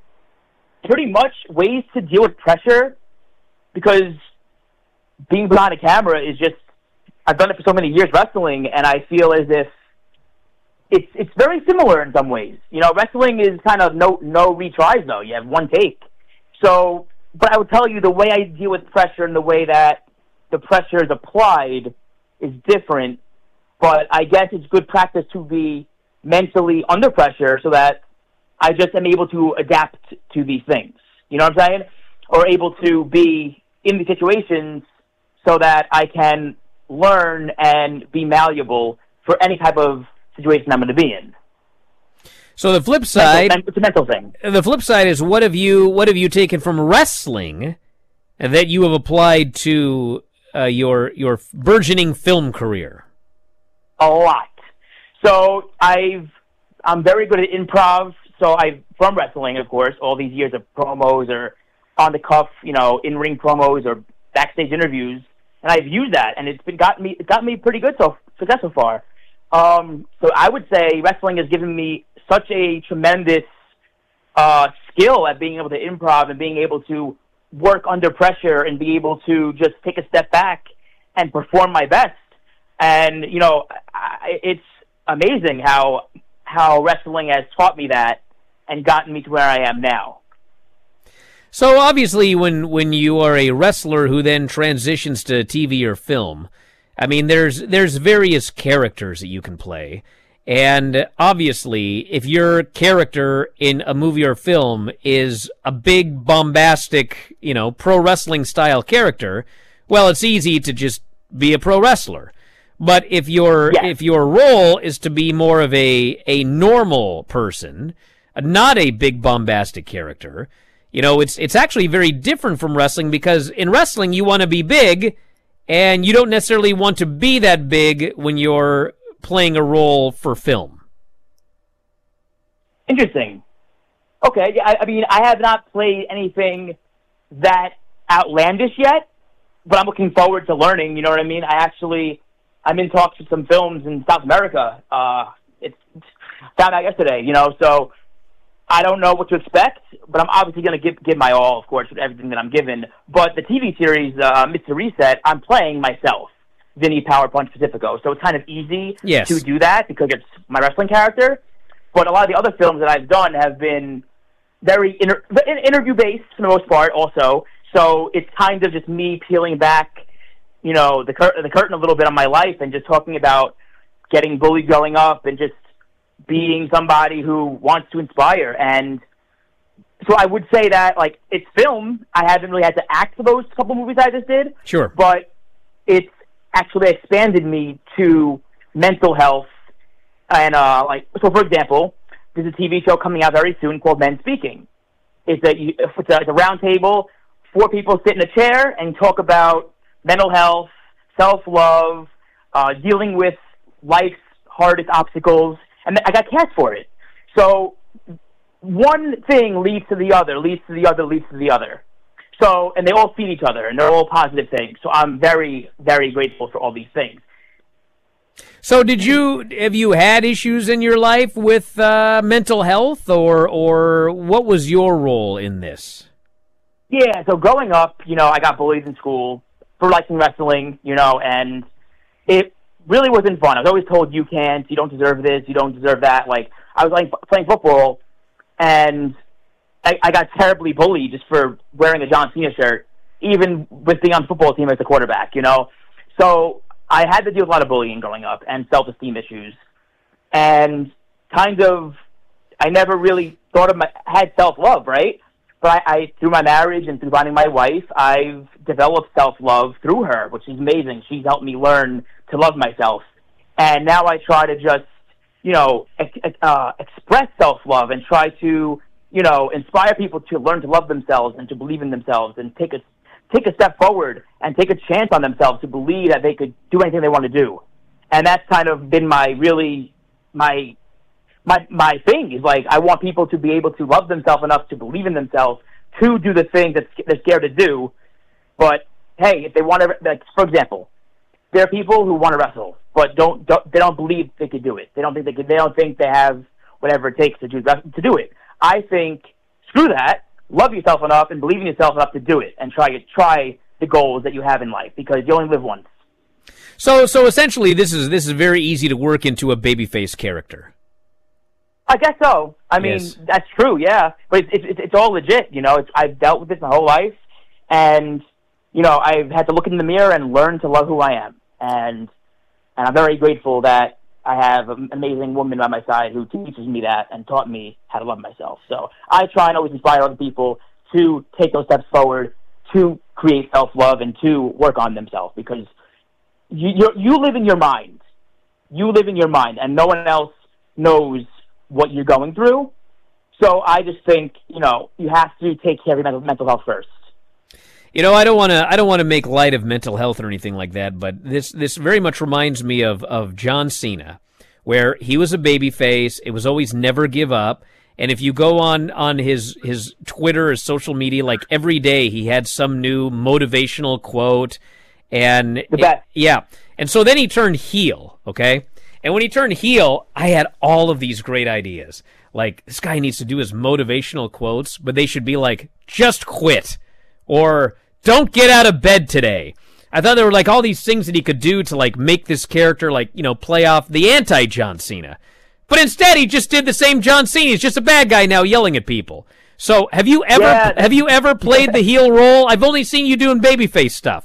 Pretty much ways to deal with pressure, because being behind a camera is just, I've done it for so many years wrestling, and I feel as if it's it's very similar in some ways. You know, wrestling is kind of no no retries though. You have one take. So, but I would tell you the way I deal with pressure and the way that the pressure is applied is different, but I guess it's good practice to be mentally under pressure so that I just am able to adapt to these things. You know what I'm saying? Or able to be in these situations so that I can learn and be malleable for any type of situation I'm going to be in. So the flip side, mental, it's a mental thing. The flip side is what have you what have you taken from wrestling that you have applied to uh, your your burgeoning film career? A lot. So I've I'm very good at improv. So I, from wrestling, of course, all these years of promos or on the cuff, you know, in ring promos or backstage interviews, and I've used that, and it's been gotten me, it got me pretty good so success so far. Um, so I would say wrestling has given me such a tremendous uh, skill at being able to improv and being able to work under pressure and be able to just take a step back and perform my best. And you know, I, it's amazing how how wrestling has taught me that and gotten me to where I am now. So obviously when, when you are a wrestler who then transitions to T V or film, I mean, there's there's various characters that you can play. And obviously, if your character in a movie or film is a big, bombastic, you know, pro wrestling style character, well, it's easy to just be a pro wrestler. But if your yes. if your role is to be more of a, a normal person, not a big bombastic character, you know, it's it's actually very different from wrestling, because in wrestling you want to be big, and you don't necessarily want to be that big when you're playing a role for film. Interesting. Okay, I, I mean, I have not played anything that outlandish yet, but I'm looking forward to learning, you know what I mean? I actually, I'm in talks with some films in South America. Uh, it's found out yesterday, you know, so I don't know what to expect, but I'm obviously going to give give my all, of course, with everything that I'm given. But the T V series, uh, Mister Reset, I'm playing myself, Vinny Power Punch Pacifico. So it's kind of easy yes. to do that because it's my wrestling character. But a lot of the other films that I've done have been very inter- interview-based for the most part also. So it's kind of just me peeling back, you know, the, cur- the curtain a little bit on my life and just talking about getting bullied growing up and just being somebody who wants to inspire. And so I would say that, like, it's film. I haven't really had to act for those couple movies I just did. Sure. But it's actually expanded me to mental health. And, uh, like, so for example, there's a T V show coming out very soon called Men Speaking. is that you, if it's, a, it's a round table, four people sit in a chair and talk about mental health, self-love, uh, dealing with life's hardest obstacles, and I got cast for it. So one thing leads to the other, leads to the other, leads to the other. So, and they all feed each other, and they're all positive things. So I'm very, very grateful for all these things. So did you, have you had issues in your life with uh, mental health, or or what was your role in this? Yeah, so growing up, you know, I got bullied in school for liking wrestling, you know, and it really wasn't fun. I was always told, you can't, you don't deserve this, you don't deserve that. Like, I was like playing football, and I, I got terribly bullied just for wearing a John Cena shirt, even with being on the football team as a quarterback, you know? So I had to deal with a lot of bullying growing up and self-esteem issues. And kind of, I never really thought of my, had self-love, right? But I, I, through my marriage and through finding my wife, I've developed self-love through her, which is amazing. She's helped me learn to love myself. And now I try to just, you know, ex- uh, express self-love and try to, you know, inspire people to learn to love themselves and to believe in themselves and take a, take a step forward and take a chance on themselves to believe that they could do anything they want to do. And that's kind of been my really, my, my, my thing is like, I want people to be able to love themselves enough to believe in themselves to do the thing that they're scared to do. But hey, if they want to, like, for example, there are people who want to wrestle, but don't, don't they don't believe they could do it. They don't think they could, they don't think they have whatever it takes to do, to do it. I think, screw that, love yourself enough and believe in yourself enough to do it and try try the goals that you have in life, because you only live once. So so essentially this is this is very easy to work into a babyface character. I guess so. I mean, Yes. that's true, yeah. But it's, it's, it's all legit, you know. It's, I've dealt with this my whole life, and, you know, I've had to look in the mirror and learn to love who I am. And and I'm very grateful that I have an amazing woman by my side who teaches me that and taught me how to love myself. So I try and always inspire other people to take those steps forward, to create self-love and to work on themselves, because you you're, you live in your mind. You live in your mind, and no one else knows what you're going through. So I just think, you know, you have to take care of your mental, mental health first. You know, I don't want to. I don't want to make light of mental health or anything like that, but this this very much reminds me of of John Cena, where he was a babyface. It was always never give up. And if you go on on his his Twitter, his social media, like every day he had some new motivational quote, and it, yeah. And so then he turned heel. Okay, and when he turned heel, I had all of these great ideas. Like, this guy needs to do his motivational quotes, but they should be like, just quit. Or, don't get out of bed today. I thought there were like all these things that he could do to like make this character like, you know, play off the anti-John Cena. But instead he just did the same John Cena. He's just a bad guy now yelling at people. So have you ever Yeah. have you ever played the heel role? I've only seen you doing babyface stuff.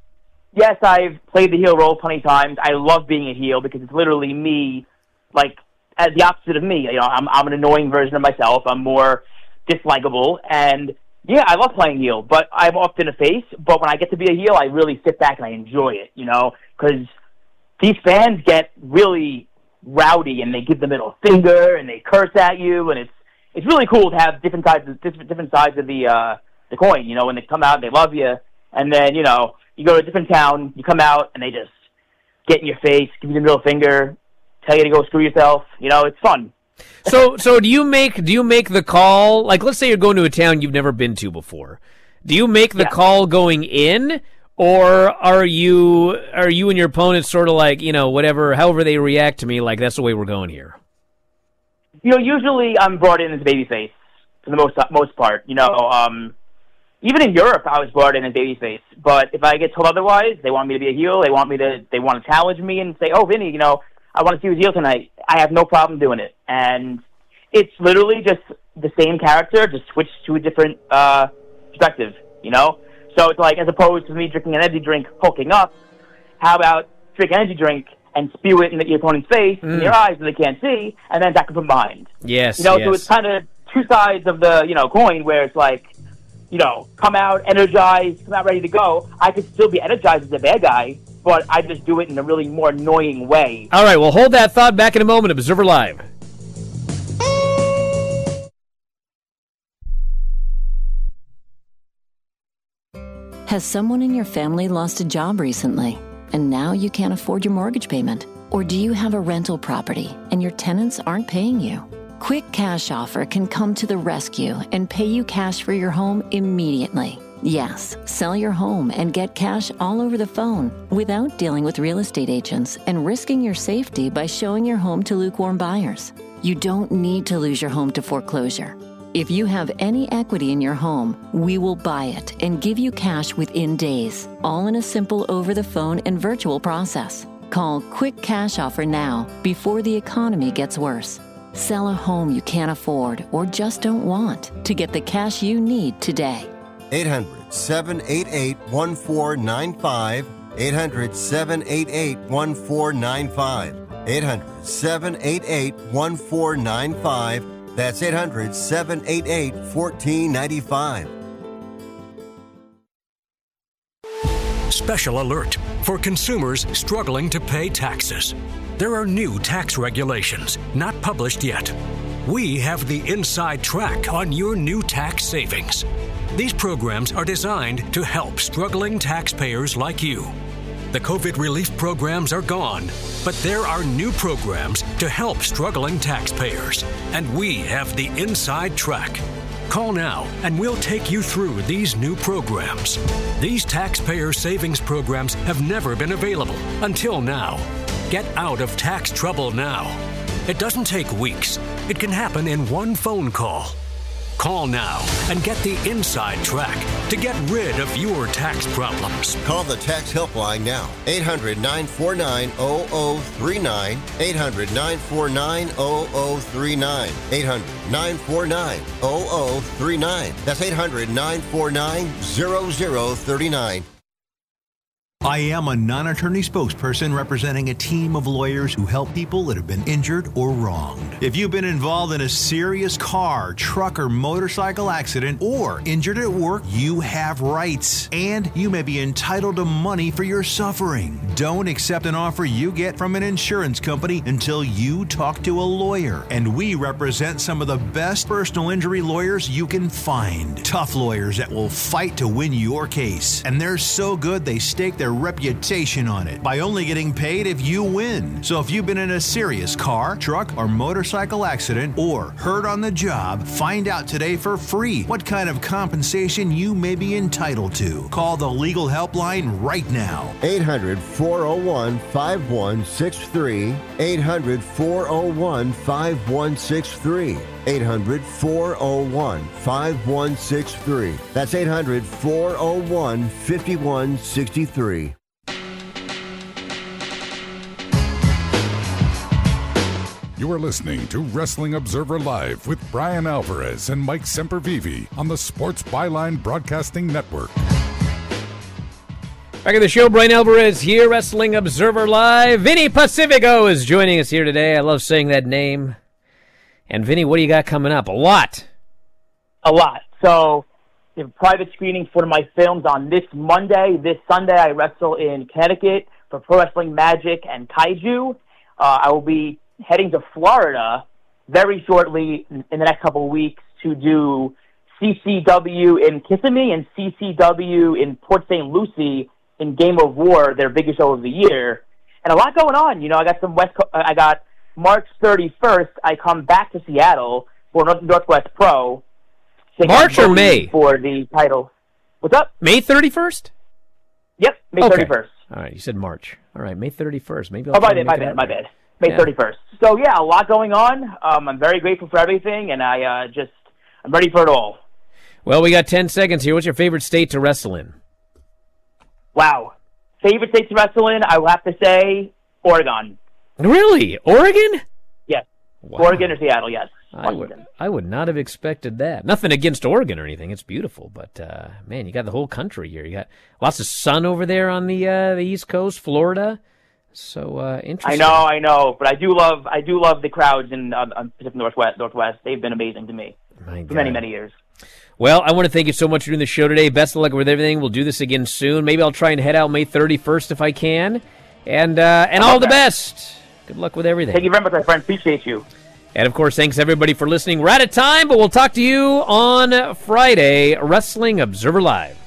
Yes, I've played the heel role plenty of times. I love being a heel because it's literally me, like, as the opposite of me. You know, I'm I'm an annoying version of myself. I'm more dislikable, and yeah, I love playing heel, but I'm often a face. But when I get to be a heel, I really sit back and I enjoy it, you know, because these fans get really rowdy and they give the middle finger and they curse at you, and it's it's really cool to have different sides of, different, different sides of the uh, the coin. You know, when they come out, they love you, and then you know you go to a different town, you come out, and they just get in your face, give you the middle finger, tell you to go screw yourself. You know, it's fun. So, so do you make do you make the call? Like, let's say you're going to a town you've never been to before. Do you make the Yeah. call going in, or are you are you and your opponent sort of like, you know, whatever, however they react to me, like that's the way we're going here? You know, usually I'm brought in as babyface for the most most part. You know, um, even in Europe, I was brought in as babyface. But if I get told otherwise, they want me to be a heel. They want me to. They want to challenge me and say, "Oh, Vinny, you know, I want to see you as a heel tonight." I have no problem doing it, and it's literally just the same character, just switched to a different uh, perspective. You know, so it's like as opposed to me drinking an energy drink, hulking up. How about drink an energy drink and spew it in the, your opponent's face, in Mm. your eyes that they can't see, and then attack them from behind. Yes, You know, yes. so it's kind of two sides of the, you know, coin where it's like, you know, come out energized, come out ready to go. I could still be energized as a bad guy, but I just do it in a really more annoying way. All right, well, hold that thought. Back in a moment. Observer Live. Has someone in your family lost a job recently, and now you can't afford your mortgage payment? Or do you have a rental property and your tenants aren't paying you? Quick Cash Offer can come to the rescue and pay you cash for your home immediately. Yes, sell your home and get cash all over the phone without dealing with real estate agents and risking your safety by showing your home to lukewarm buyers. You don't need to lose your home to foreclosure. If you have any equity in your home, we will buy it and give you cash within days, all in a simple over-the-phone and virtual process. Call Quick Cash Offer now before the economy gets worse. Sell a home you can't afford or just don't want to get the cash you need today. eight hundred, seven eight eight, one four nine five. eight hundred, seven eight eight, one four nine five. eight hundred, seven eight eight, one four nine five. That's eight hundred, seven eight eight, one four nine five. Special alert for consumers struggling to pay taxes. There are new tax regulations, not published yet. We have the inside track on your new tax savings. These programs are designed to help struggling taxpayers like you. The COVID relief programs are gone, but there are new programs to help struggling taxpayers, and we have the inside track. Call now and we'll take you through these new programs. These taxpayer savings programs have never been available until now. Get out of tax trouble now. It doesn't take weeks. It can happen in one phone call. Call now and get the inside track to get rid of your tax problems. Call the tax helpline now. eight hundred, nine four nine, zero zero three nine. eight hundred, nine four nine, zero zero three nine. eight hundred, nine four nine, zero zero three nine. That's eight hundred, nine four nine, zero zero three nine. I am a non-attorney spokesperson representing a team of lawyers who help people that have been injured or wronged. If you've been involved in a serious car, truck, or motorcycle accident or injured at work, you have rights, and you may be entitled to money for your suffering. Don't accept an offer you get from an insurance company until you talk to a lawyer. And we represent some of the best personal injury lawyers you can find. Tough lawyers that will fight to win your case. And they're so good they stake their reputation on it by only getting paid if you win. So if you've been in a serious car, truck, or motorcycle accident or hurt on the job, find out today for free what kind of compensation you may be entitled to. Call the legal helpline right now. eight hundred, four oh one, five one six three. eight hundred, four oh one, five one six three. eight hundred, four oh one, five one six three. That's eight hundred, four oh one, five one six three. You are listening to Wrestling Observer Live with Brian Alvarez and Mike Sempervive on the Sports Byline Broadcasting Network. Back at the show, Brian Alvarez here, Wrestling Observer Live. Vinny Pacifico is joining us here today. I love saying that name. And Vinny, what do you got coming up? A lot. A lot. So, we have a private screening for my films on this Monday. This Sunday, I wrestle in Connecticut for Pro Wrestling Magic and Kaiju. Uh, I will be heading to Florida very shortly in the next couple of weeks to do C C W in Kissimmee and C C W in Port Saint Lucie in Game of War, their biggest show of the year. And a lot going on. You know, I got some West Co- I got March thirty-first, I come back to Seattle for North- Northwest Pro. March or May? For the title. What's up? May thirty-first? Yep, May okay. thirty-first. All right, you said March. All right, May thirty-first. Maybe I'll Oh, my try bad, to make my it bad, out my there. bad. May Yeah. thirty-first. So, yeah, a lot going on. Um, I'm very grateful for everything, and I uh, just, I'm ready for it all. Well, we got ten seconds here. What's your favorite state to wrestle in? Wow. Favorite state to wrestle in, I will have to say Oregon. Really? Oregon? Yes. Wow. Oregon or Seattle, yes. I would, I would not have expected that. Nothing against Oregon or anything. It's beautiful. But, uh, man, you got the whole country here. You got lots of sun over there on the uh, the East Coast, Florida. So, uh, interesting. I know, I know. But I do love I do love the crowds in uh, Pacific Northwest. Northwest. They've been amazing to me My for many, God. many years. Well, I want to thank you so much for doing the show today. Best of luck with everything. We'll do this again soon. Maybe I'll try and head out May thirty-first if I can. And uh, and all the best. Good luck with everything. Thank you very much, my friend. Appreciate you. And, of course, thanks, everybody, for listening. We're out of time, but we'll talk to you on Friday, Wrestling Observer Live.